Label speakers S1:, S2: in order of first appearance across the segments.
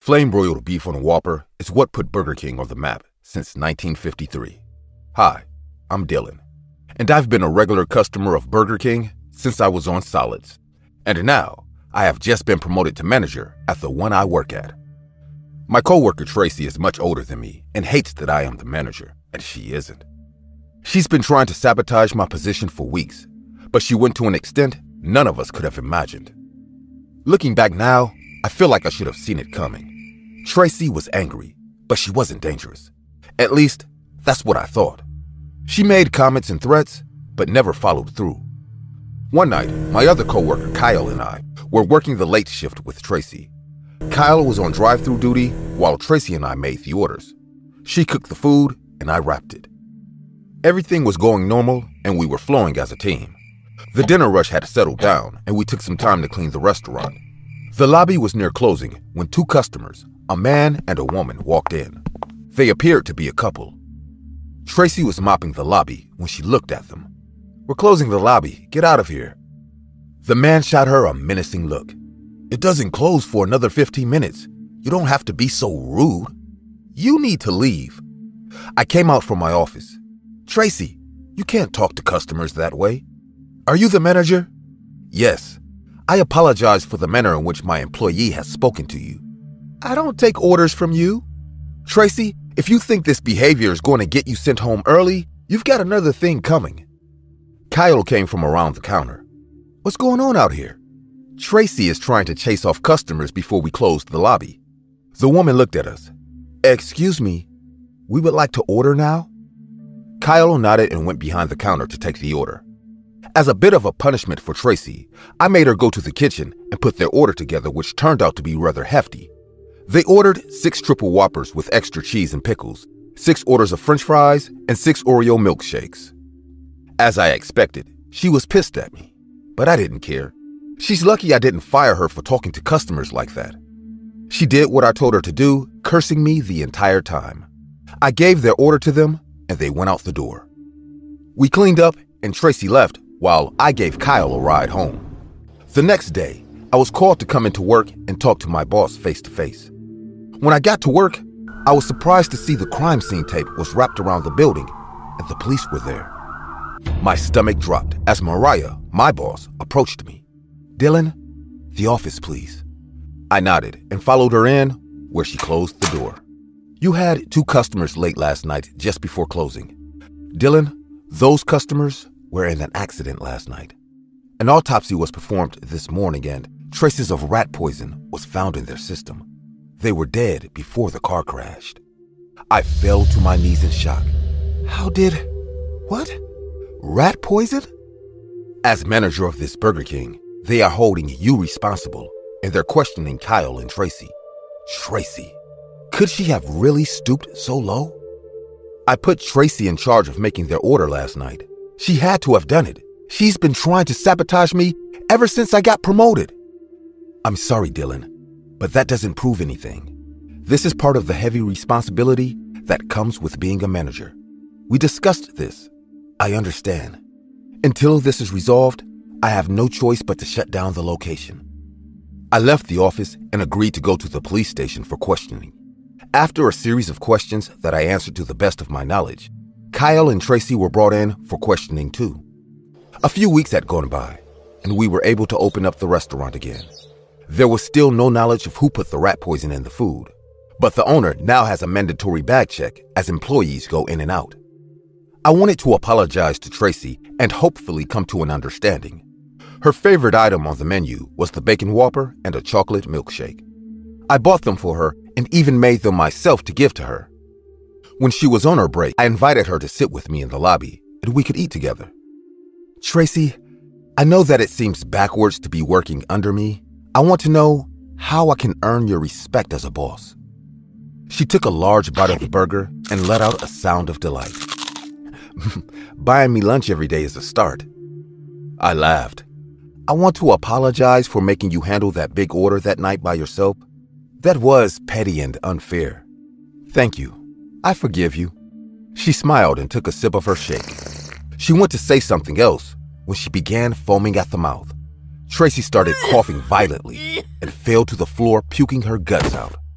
S1: Flame-broiled beef on a Whopper is what put Burger King on the map since 1953. Hi, I'm Dylan, and I've been a regular customer of Burger King since I was on solids. And now, I have just been promoted to manager at the one I work at. My coworker Tracy is much older than me and hates that I am the manager, and she isn't. She's been trying to sabotage my position for weeks, but she went to an extent none of us could have imagined. Looking back now, I feel like I should have seen it coming. Tracy was angry, but she wasn't dangerous. At least, that's what I thought. She made comments and threats, but never followed through. One night, my other coworker Kyle and I were working the late shift with Tracy. Kyle was on drive-thru duty while Tracy and I made the orders. She cooked the food and I wrapped it. Everything was going normal and we were flowing as a team. The dinner rush had settled down and we took some time to clean the restaurant. The lobby was near closing when two customers, a man and a woman, walked in. They appeared to be a couple. Tracy was mopping the lobby when she looked at them. "We're closing the lobby. Get out of here." The man shot her a menacing look. "It doesn't close for another 15 minutes. You don't have to be so rude. You need to leave." I came out from my office. "Tracy, you can't talk to customers that way. Are you the manager?" "Yes. I apologize for the manner in which my employee has spoken to you." "I don't take orders from you." "Tracy, if you think this behavior is going to get you sent home early, you've got another thing coming." Kyle came from around the counter. "What's going on out here?" "Tracy is trying to chase off customers before we close the lobby." The woman looked at us. "Excuse me, we would like to order now?" Kyle nodded and went behind the counter to take the order. As a bit of a punishment for Tracy, I made her go to the kitchen and put their order together, which turned out to be rather hefty. They ordered 6 triple Whoppers with extra cheese and pickles, 6 orders of French fries, and 6 Oreo milkshakes. As I expected, she was pissed at me, but I didn't care. She's lucky I didn't fire her for talking to customers like that. She did what I told her to do, cursing me the entire time. I gave their order to them, and they went out the door. We cleaned up, and Tracy left, while I gave Kyle a ride home. The next day, I was called to come into work and talk to my boss face to face. When I got to work, I was surprised to see the crime scene tape was wrapped around the building and the police were there. My stomach dropped as Mariah, my boss, approached me. "Dylan, the office, please." I nodded and followed her in, where she closed the door. "You had 2 customers late last night just before closing. Dylan, those customers were in an accident last night. An autopsy was performed this morning and traces of rat poison was found in their system. They were dead before the car crashed." I fell to my knees in shock. What? Rat poison? As manager of this Burger King, they are holding you responsible and they're questioning Kyle and Tracy. Tracy, could she have really stooped so low? I put Tracy in charge of making their order last night. She had to have done it. She's been trying to sabotage me ever since I got promoted. "I'm sorry, Dylan, but that doesn't prove anything. This is part of the heavy responsibility that comes with being a manager. We discussed this. I understand. Until this is resolved, I have no choice but to shut down the location." I left the office and agreed to go to the police station for questioning. After a series of questions that I answered to the best of my knowledge, Kyle and Tracy were brought in for questioning too. A few weeks had gone by, and we were able to open up the restaurant again. There was still no knowledge of who put the rat poison in the food, but the owner now has a mandatory bag check as employees go in and out. I wanted to apologize to Tracy and hopefully come to an understanding. Her favorite item on the menu was the bacon Whopper and a chocolate milkshake. I bought them for her and even made them myself to give to her. When she was on her break, I invited her to sit with me in the lobby and we could eat together. "Tracy, I know that it seems backwards to be working under me. I want to know how I can earn your respect as a boss." She took a large bite of the burger and let out a sound of delight. "Buying me lunch every day is a start." I laughed. "I want to apologize for making you handle that big order that night by yourself. That was petty and unfair." "Thank you. I forgive you." She smiled and took a sip of her shake. She went to say something else when she began foaming at the mouth. Tracy started coughing violently and fell to the floor, puking her guts out.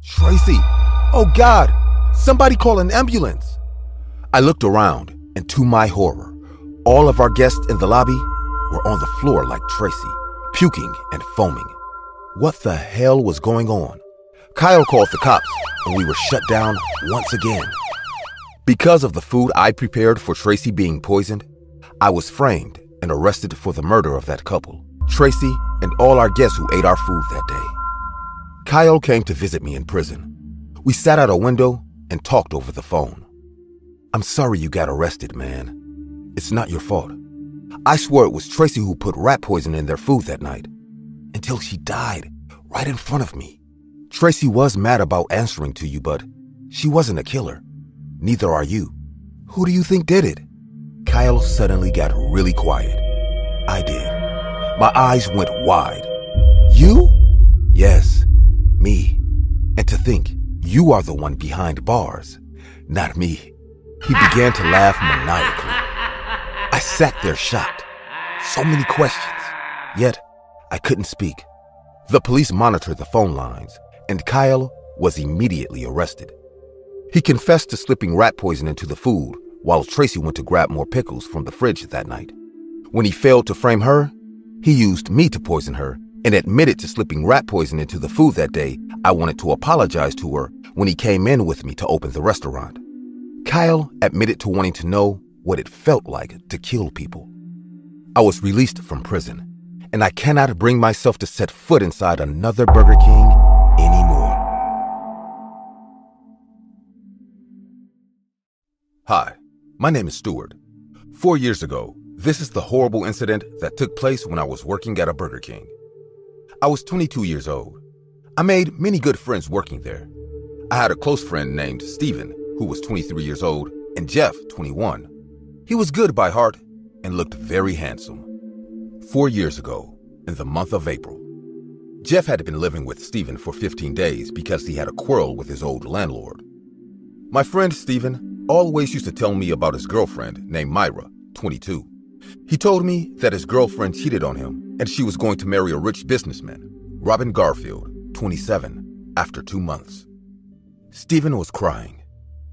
S1: Tracy! Oh God! Somebody call an ambulance! I looked around, and to my horror, all of our guests in the lobby were on the floor like Tracy, puking and foaming. What the hell was going on? Kyle called the cops, and we were shut down once again. Because of the food I prepared for Tracy being poisoned, I was framed and arrested for the murder of that couple, Tracy and all our guests who ate our food that day. Kyle came to visit me in prison. We sat out a window and talked over the phone. I'm sorry you got arrested, man. It's not your fault. I swore it was Tracy who put rat poison in their food that night, until she died right in front of me. Tracy was mad about answering to you, but she wasn't a killer. Neither are you. Who do you think did it? Kyle suddenly got really quiet. I did. My eyes went wide. You? Yes, me. And to think you are the one behind bars, not me. He began to laugh maniacally. I sat there shocked. So many questions. Yet, I couldn't speak. The police monitored the phone lines, and Kyle was immediately arrested. He confessed to slipping rat poison into the food while Tracy went to grab more pickles from the fridge that night. When he failed to frame her, he used me to poison her and admitted to slipping rat poison into the food that day. I wanted to apologize to her when he came in with me to open the restaurant. Kyle admitted to wanting to know what it felt like to kill people. I was released from prison, and I cannot bring myself to set foot inside another Burger King anymore. Hi, my name is Stuart. 4 years ago, this is the horrible incident that took place when I was working at a Burger King. I was 22 years old. I made many good friends working there. I had a close friend named Steven, who was 23 years old, and Jeff, 21. He was good by heart and looked very handsome. 4 years ago, in the month of April, Jeff had been living with Steven for 15 days because he had a quarrel with his old landlord. My friend Steven always used to tell me about his girlfriend named Myra, 22. He told me that his girlfriend cheated on him and she was going to marry a rich businessman, Robin Garfield, 27, after 2 months. Steven was crying.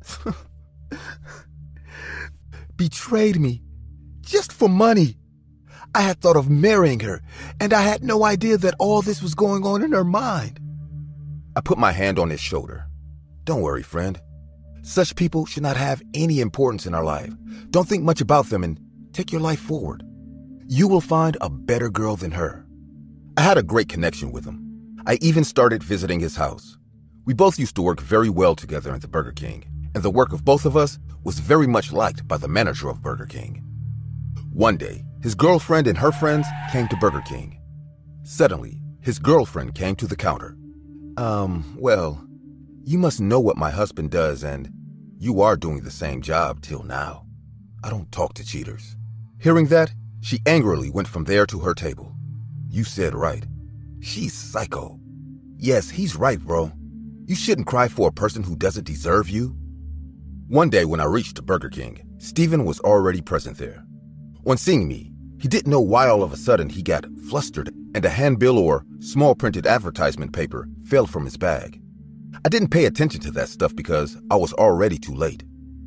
S1: Betrayed me, just for money. I had thought of marrying her, and I had no idea that all this was going on in her mind. I put my hand on his shoulder. Don't worry, friend. Such people should not have any importance in our life. Don't think much about them and take your life forward. You will find a better girl than her. I had a great connection with him. I even started visiting his house. We both used to work very well together at the Burger King, and the work of both of us was very much liked by the manager of Burger King. One day, his girlfriend and her friends came to Burger King. Suddenly, his girlfriend came to the counter. Well, you must know what my husband does, and you are doing the same job till now. I don't talk to cheaters. Hearing that, she angrily went from there to her table. You said right. She's psycho. Yes, he's right, bro. You shouldn't cry for a person who doesn't deserve you. One day when I reached Burger King, Steven was already present there. On seeing me, he didn't know why all of a sudden he got flustered and a handbill or small printed advertisement paper fell from his bag. I didn't pay attention to that stuff because I was already too late.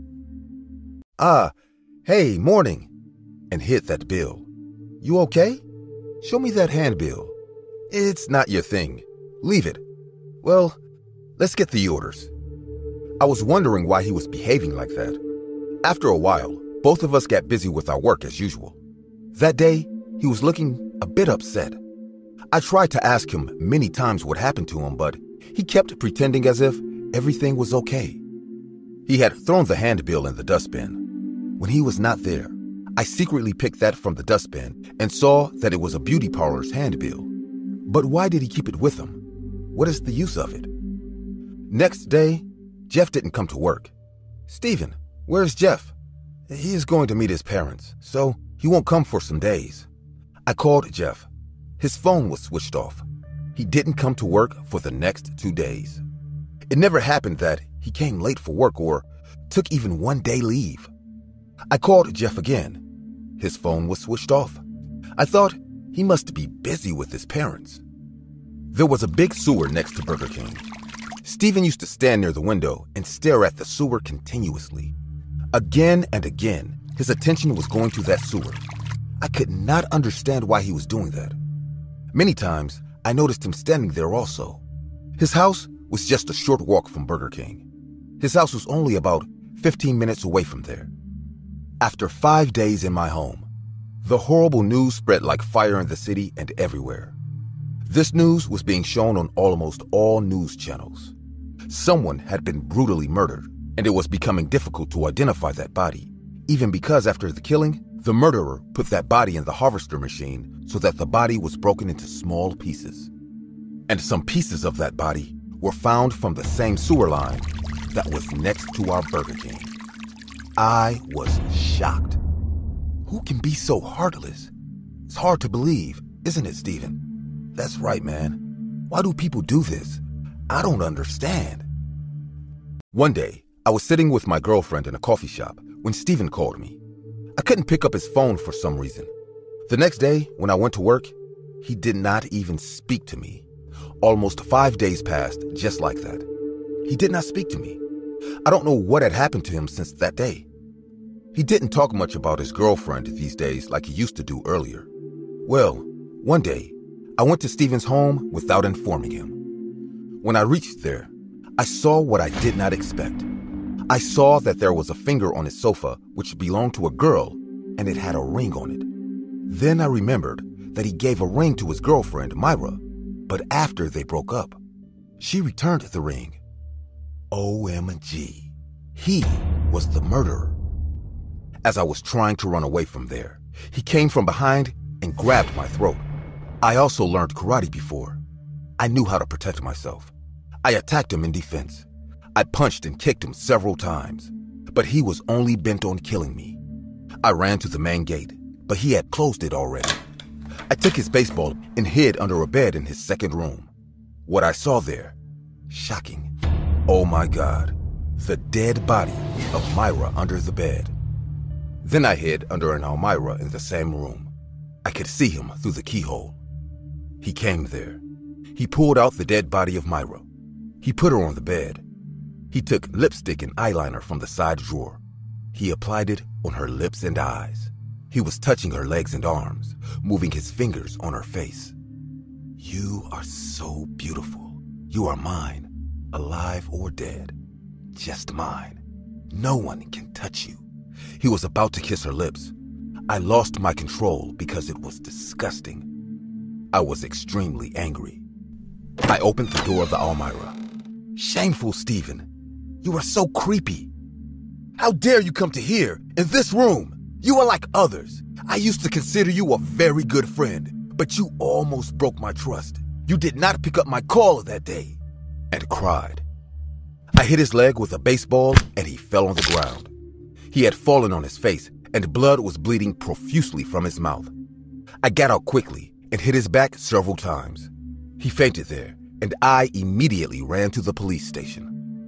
S1: Hey, morning, and hit that bill. You okay? Show me that handbill. It's not your thing. Leave it. Well, let's get the orders. I was wondering why he was behaving like that. After a while, both of us got busy with our work as usual. That day, he was looking a bit upset. I tried to ask him many times what happened to him, but he kept pretending as if everything was okay. He had thrown the handbill in the dustbin. When he was not there, I secretly picked that from the dustbin and saw that it was a beauty parlor's handbill. But why did he keep it with him? What is the use of it? Next day, Jeff didn't come to work. Steven, where's Jeff? He is going to meet his parents, so he won't come for some days. I called Jeff. His phone was switched off. He didn't come to work for the next 2 days. It never happened that he came late for work or took even 1 day leave. I called Jeff again. His phone was switched off. I thought he must be busy with his parents. There was a big sewer next to Burger King. Stephen used to stand near the window and stare at the sewer continuously. Again and again, his attention was going to that sewer. I could not understand why he was doing that. Many times, I noticed him standing there also. His house was just a short walk from Burger King. His house was only about 15 minutes away from there. After 5 days in my home, the horrible news spread like fire in the city and everywhere. This news was being shown on almost all news channels. Someone had been brutally murdered, and it was becoming difficult to identify that body, even because after the killing, the murderer put that body in the harvester machine so that the body was broken into small pieces. And some pieces of that body were found from the same sewer line that was next to our Burger King. I was shocked. Who can be so heartless? It's hard to believe, isn't it, Stephen? That's right, man. Why do people do this? I don't understand. One day, I was sitting with my girlfriend in a coffee shop when Stephen called me. I couldn't pick up his phone for some reason. The next day, when I went to work, he did not even speak to me. Almost 5 days passed just like that. He did not speak to me. I don't know what had happened to him since that day. He didn't talk much about his girlfriend these days like he used to do earlier. Well, one day, I went to Stephen's home without informing him. When I reached there, I saw what I did not expect. I saw that there was a finger on his sofa which belonged to a girl, and it had a ring on it. Then I remembered that he gave a ring to his girlfriend, Myra, but after they broke up, she returned the ring. OMG. He was the murderer. As I was trying to run away from there, he came from behind and grabbed my throat. I also learned karate before. I knew how to protect myself. I attacked him in defense. I punched and kicked him several times, but he was only bent on killing me. I ran to the main gate, but he had closed it already. I took his baseball and hid under a bed in his second room. What I saw there, shocking. Oh my God, the dead body of Myra under the bed. Then I hid under an Almira in the same room. I could see him through the keyhole. He came there. He pulled out the dead body of Myra. He put her on the bed. He took lipstick and eyeliner from the side drawer. He applied it on her lips and eyes. He was touching her legs and arms, moving his fingers on her face. You are so beautiful. You are mine, alive or dead. Just mine. No one can touch you. He was about to kiss her lips. I lost my control because it was disgusting. I was extremely angry. I opened the door of the Almira. Shameful, Stephen. You are so creepy. How dare you come to here, in this room? You are like others. I used to consider you a very good friend, but you almost broke my trust. You did not pick up my call that day. And cried. I hit his leg with a baseball and he fell on the ground. He had fallen on his face and blood was bleeding profusely from his mouth. I got out quickly and hit his back several times. He fainted there and I immediately ran to the police station.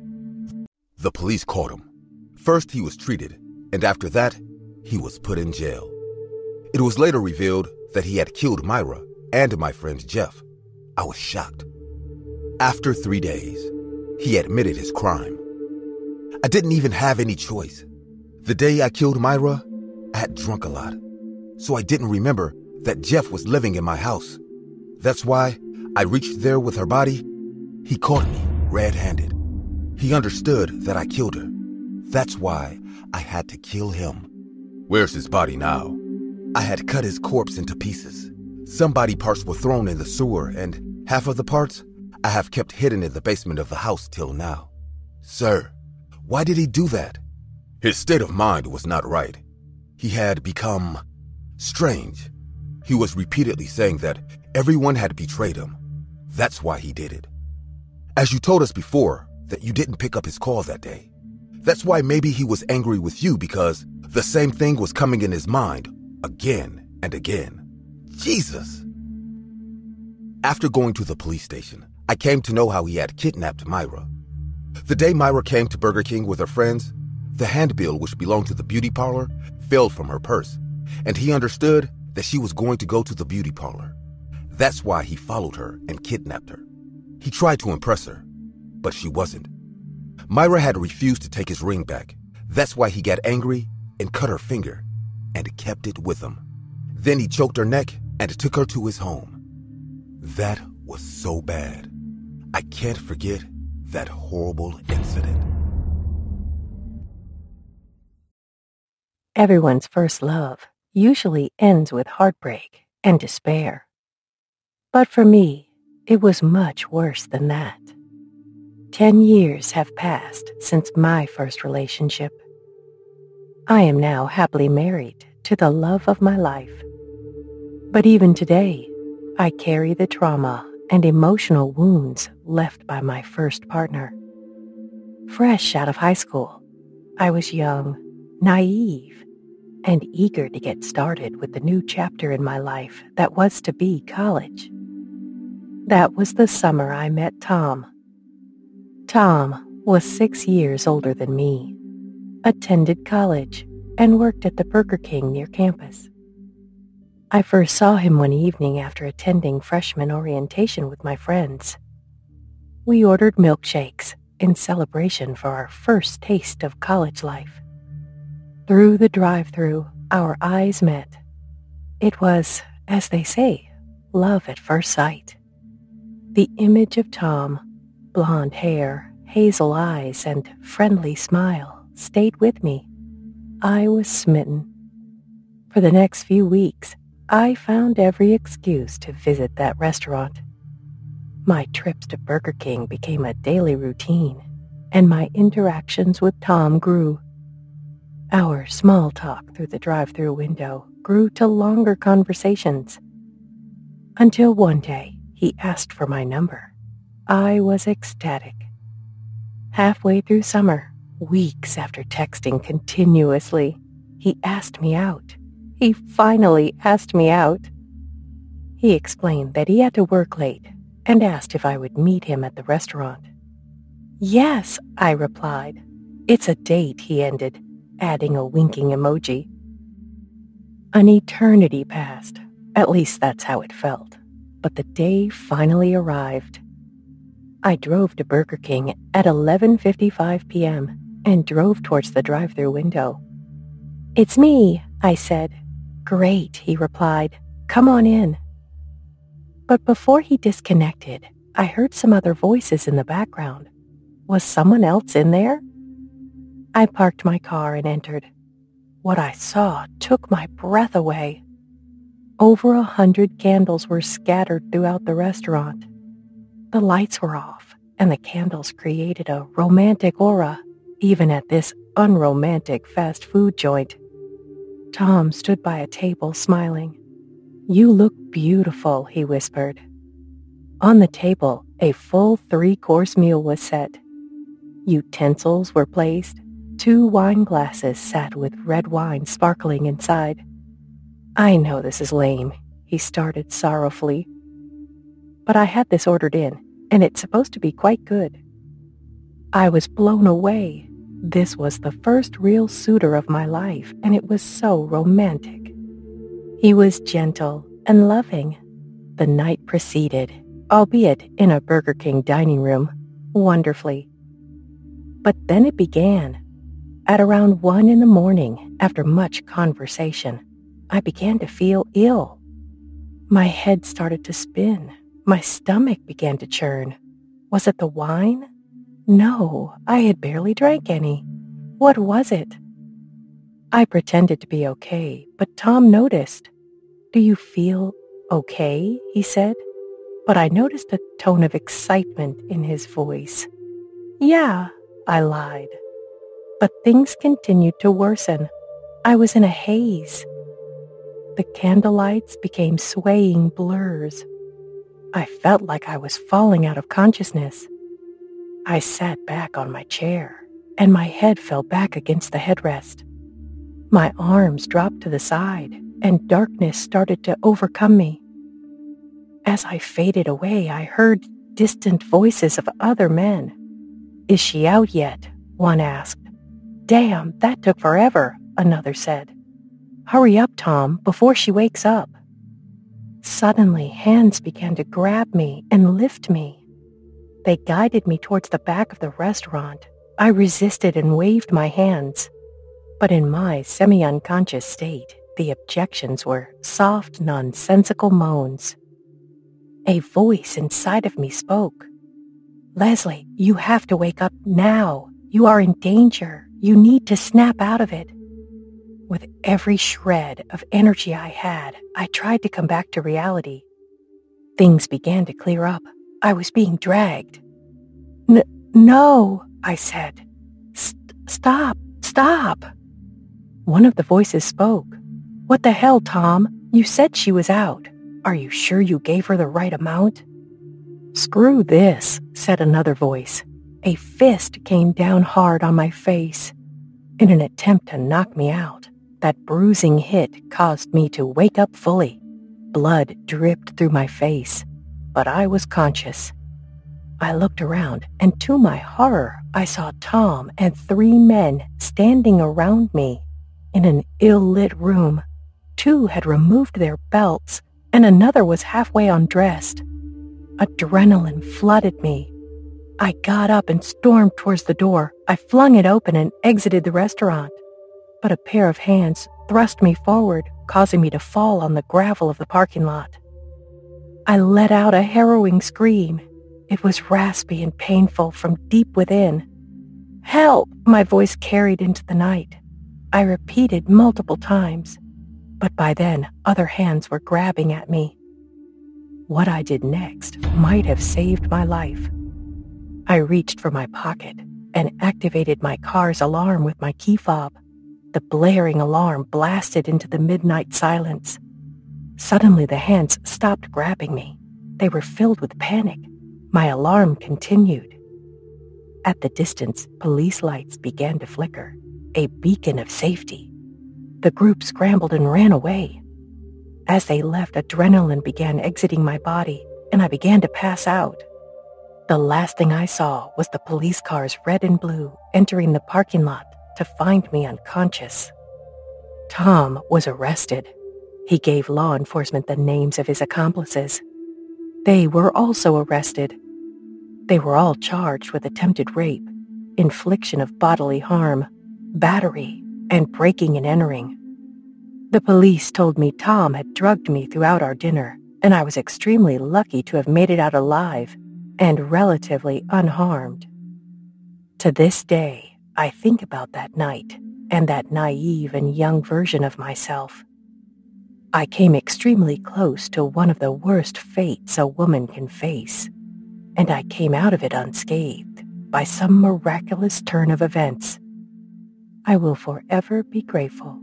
S1: The police caught him. First he was treated and after that he was put in jail. It was later revealed that he had killed Myra and my friend Jeff. I was shocked. After 3 days, he admitted his crime. I didn't even have any choice. The day I killed Myra, I had drunk a lot, so I didn't remember that Jeff was living in my house. That's why I reached there with her body. He caught me red-handed. He understood that I killed her. That's why I had to kill him. Where's his body now? I had cut his corpse into pieces. Some body parts were thrown in the sewer, and half of the parts I have kept hidden in the basement of the house till now. Sir, why did he do that? His state of mind was not right. He had become strange. He was repeatedly saying that everyone had betrayed him. That's why he did it. As you told us before, that you didn't pick up his call that day. That's why maybe he was angry with you because the same thing was coming in his mind again and again. Jesus! After going to the police station, I came to know how he had kidnapped Myra. The day Myra came to Burger King with her friends, the handbill which belonged to the beauty parlor fell from her purse, and he understood that she was going to go to the beauty parlor. That's why he followed her and kidnapped her. He tried to impress her. but she wasn't. Myra had refused to take his ring back. That's why he got angry and cut her finger and kept it with him. Then he choked her neck and took her to his home. That was so bad. I can't forget that horrible incident.
S2: Everyone's first love usually ends with heartbreak and despair. But for me, it was much worse than that. 10 years have passed since my first relationship. I am now happily married to the love of my life. But even today, I carry the trauma and emotional wounds left by my first partner. Fresh out of high school, I was young, naive, and eager to get started with the new chapter in my life that was to be college. That was the summer I met Tom. Tom was 6 years older than me, attended college, and worked at the Burger King near campus. I first saw him one evening after attending freshman orientation with my friends. We ordered milkshakes in celebration for our first taste of college life. Through the drive-thru, our eyes met. It was, as they say, love at first sight. The image of Tom, blonde hair, hazel eyes, and friendly smile stayed with me. I was smitten. For the next few weeks, I found every excuse to visit that restaurant. My trips to Burger King became a daily routine, and my interactions with Tom grew. Our small talk through the drive-thru window grew to longer conversations. Until one day, he asked for my number. I was ecstatic. Halfway through summer, weeks after texting continuously, he asked me out. He finally asked me out. He explained that he had to work late and asked if I would meet him at the restaurant. Yes, I replied. It's a date, he ended, adding a winking emoji. An eternity passed. At least that's how it felt. But the day finally arrived. I drove to Burger King at 11:55 p.m. and drove towards the drive-thru window. It's me, I said. Great, he replied. Come on in. But before he disconnected, I heard some other voices in the background. Was someone else in there? I parked my car and entered. What I saw took my breath away. Over 100 candles were scattered throughout the restaurant. The lights were off, and the candles created a romantic aura, even at this unromantic fast food joint. Tom stood by a table smiling. You look beautiful, he whispered. On the table, a full 3-course meal was set. Utensils were placed. 2 wine glasses sat with red wine sparkling inside. I know this is lame, he started sorrowfully. But I had this ordered in, and it's supposed to be quite good. I was blown away. This was the first real suitor of my life, and it was so romantic. He was gentle and loving. The night proceeded, albeit in a Burger King dining room, wonderfully. But then it began. At around 1 in the morning, after much conversation, I began to feel ill. My head started to spin. My stomach began to churn. Was it the wine? No, I had barely drank any. What was it? I pretended to be okay, but Tom noticed. Do you feel okay? He said. But I noticed a tone of excitement in his voice. Yeah, I lied. But things continued to worsen. I was in a haze. The candlelights became swaying blurs. I felt like I was falling out of consciousness. I sat back on my chair, and my head fell back against the headrest. My arms dropped to the side, and darkness started to overcome me. As I faded away, I heard distant voices of other men. Is she out yet? One asked. Damn, that took forever, another said. Hurry up, Tom, before she wakes up. Suddenly, hands began to grab me and lift me. They guided me towards the back of the restaurant. I resisted and waved my hands. But in my semi-unconscious state, the objections were soft, nonsensical moans. A voice inside of me spoke. "Leslie, you have to wake up now. You are in danger. You need to snap out of it." With every shred of energy I had, I tried to come back to reality. Things began to clear up. I was being dragged. No, I said. Stop. One of the voices spoke. "What the hell, Tom? You said she was out. Are you sure you gave her the right amount?" "Screw this," said another voice. A fist came down hard on my face. In an attempt to knock me out, that bruising hit caused me to wake up fully. Blood dripped through my face, but I was conscious. I looked around, and to my horror, I saw Tom and 3 men standing around me. In an ill-lit room, 2 had removed their belts, and another was halfway undressed. Adrenaline flooded me. I got up and stormed towards the door. I flung it open and exited the restaurant. But a pair of hands thrust me forward, causing me to fall on the gravel of the parking lot. I let out a harrowing scream. It was raspy and painful from deep within. "Help!" my voice carried into the night. I repeated multiple times, but by then other hands were grabbing at me. What I did next might have saved my life. I reached for my pocket and activated my car's alarm with my key fob. The blaring alarm blasted into the midnight silence. Suddenly the hands stopped grabbing me. They were filled with panic. My alarm continued. At the distance, police lights began to flicker, a beacon of safety. The group scrambled and ran away. As they left, adrenaline began exiting my body, and I began to pass out. The last thing I saw was the police cars, red and blue, entering the parking lot to find me unconscious. Tom was arrested. He gave law enforcement the names of his accomplices. They were also arrested. They were all charged with attempted rape, infliction of bodily harm, battery, and breaking and entering. The police told me Tom had drugged me throughout our dinner, and I was extremely lucky to have made it out alive and relatively unharmed. To this day, I think about that night and that naive and young version of myself. I came extremely close to one of the worst fates a woman can face, and I came out of it unscathed by some miraculous turn of events. I will forever be grateful